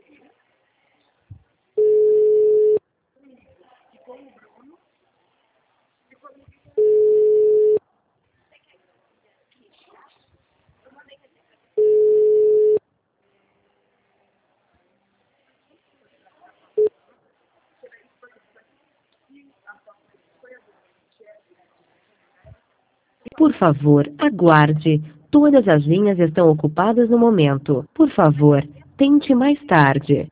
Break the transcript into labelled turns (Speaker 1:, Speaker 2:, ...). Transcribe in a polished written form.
Speaker 1: Por favor, aguarde. Todas as linhas estão ocupadas no momento. Por favor, tente mais tarde.